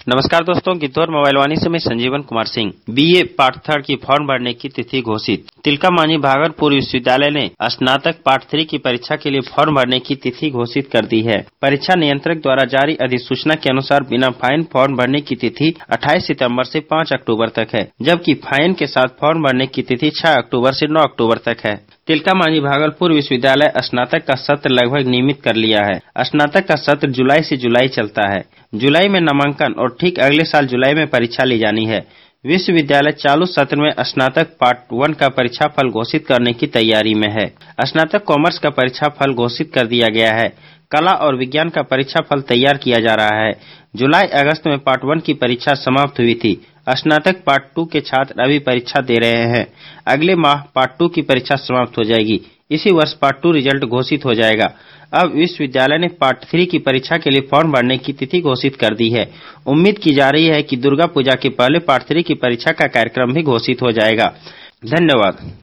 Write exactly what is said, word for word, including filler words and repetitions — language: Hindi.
नमस्कार दोस्तों, गिद्धौर मोबाइल वाणी से मैं Sanjeevan Kumar Singh. BA part third की फॉर्म भरने की तिथि घोषित। तिलका मांझी भागलपुर विश्वविद्यालय ने स्नातक पार्ट थ्री की परीक्षा के लिए फॉर्म भरने की तिथि घोषित कर दी है। परीक्षा नियंत्रक द्वारा जारी अधिसूचना के अनुसार बिना फाइन फॉर्म भरने की तिथि अट्ठाईस सितंबर से पाँच अक्टूबर तक है, जबकि फाइन के साथ फॉर्म भरने की तिथि छह अक्टूबर से नौ अक्टूबर तक है। तिलका मांझी भागलपुर विश्वविद्यालय स्नातक का सत्र लगभग नियमित कर लिया है। स्नातक का सत्र जुलाई से जुलाई चलता है। जुलाई में नामांकन और ठीक अगले साल जुलाई में परीक्षा ली जानी है। विश्वविद्यालय चालू सत्र में स्नातक पार्ट वन का परीक्षा फल घोषित करने की तैयारी में है। स्नातक कॉमर्स का परीक्षा फल घोषित कर दिया गया है। कला और विज्ञान का परीक्षा फल तैयार किया जा रहा है। जुलाई अगस्त में पार्ट वन की परीक्षा समाप्त हुई थी। स्नातक पार्ट टू के छात्र अभी परीक्षा दे रहे हैं। अगले माह पार्ट टू की परीक्षा समाप्त हो जाएगी। इसी वर्ष पार्ट टू रिजल्ट घोषित हो जाएगा। अब विश्वविद्यालय ने पार्ट थ्री की परीक्षा के लिए फॉर्म भरने की तिथि घोषित कर दी है। उम्मीद की जा रही है कि दुर्गा पूजा के पहले पार्ट थ्री की परीक्षा का कार्यक्रम भी घोषित हो जाएगा। धन्यवाद।